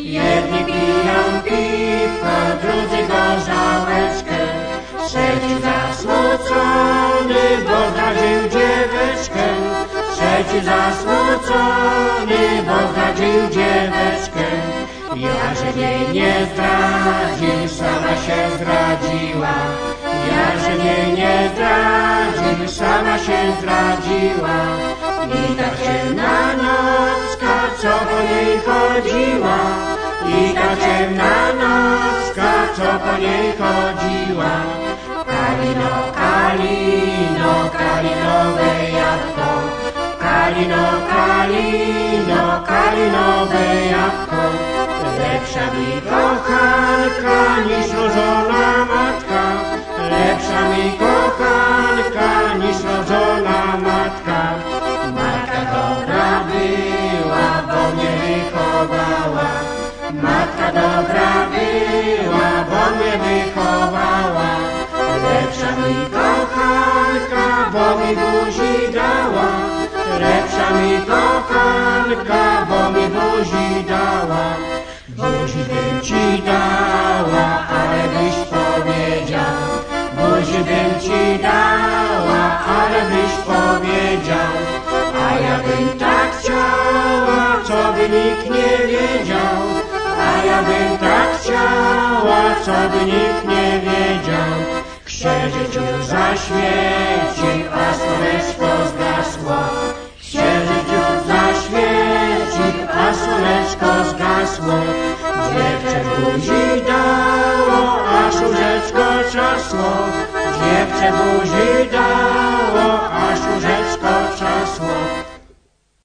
Jedni piją piwko, drudzy gorzałeczkę. Trzeci zasmucony, bo zdradził dzieweczkę. Trzeci zasmucony, bo zdradził dzieweczkę. Ja, że jej nie zdradził, sama się zdradziła. Ja, że jej nie zdradził, sama się zdradziła. I ta ciemna nocka, co po niej chodziła. I ta ciemna nocka, co po niej chodziła. Kalino, kalino, kalinowe jabłko. Kalino, kalino, kalinowe jabłko. Lepsza mi kochanka niż rodzona matka. Lepsza mi kochanka niż rodzona matka. Matka dobra była, bo mnie wychowała. Matka dobra była, bo mnie wychowała. Lepsza mi kochanka, bo mi buzi dała. Lepsza mi kochanka, bo mi buzi dała. Buzi bym ci dała, ale byś powiedział. Buzi bym ci dała, ale byś powiedział. A ja bym tak chciała, co by nikt nie wiedział. A ja bym tak chciała, co by nikt nie wiedział. Księżyc już zaświecił, a słoneczko zgasło. Księżyc już zaświecił, a słoneczko zgasło. Dziewczę buzi dało, aż łóżeczko trzasło. Dziewczę buzi dało.